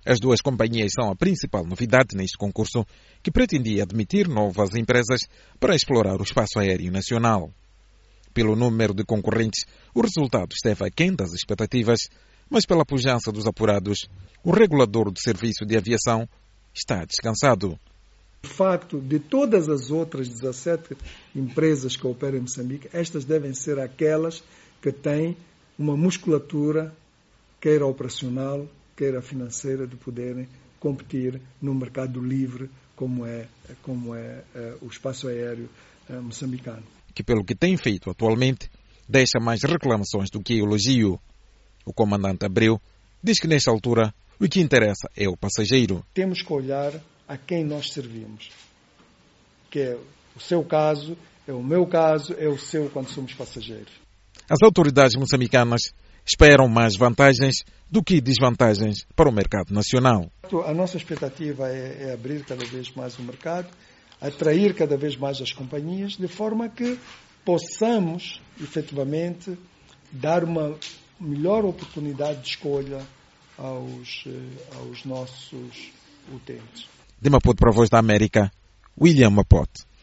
As duas companhias são a principal novidade neste concurso, que pretendia admitir novas empresas para explorar o espaço aéreo nacional. Pelo número de concorrentes, o resultado esteve aquém das expectativas, mas pela pujança dos apurados, o regulador do serviço de aviação está descansado. O facto de todas as outras 17 empresas que operam em Moçambique, estas devem ser aquelas que têm uma musculatura, quer operacional, quer financeira, de poderem competir no mercado livre, como é o espaço aéreo moçambicano. Que, pelo que tem feito atualmente, deixa mais reclamações do que elogio. O comandante Abreu diz que, nesta altura, o que interessa é o passageiro. Temos que olhar a quem nós servimos, que é o seu caso, é o meu caso, é o seu quando somos passageiros. As autoridades moçambicanas esperam mais vantagens do que desvantagens para o mercado nacional. A nossa expectativa é abrir cada vez mais o mercado, atrair cada vez mais as companhias, de forma que possamos, efetivamente, dar uma melhor oportunidade de escolha aos nossos utentes. De Maputo para a Voz da América, William Mapote.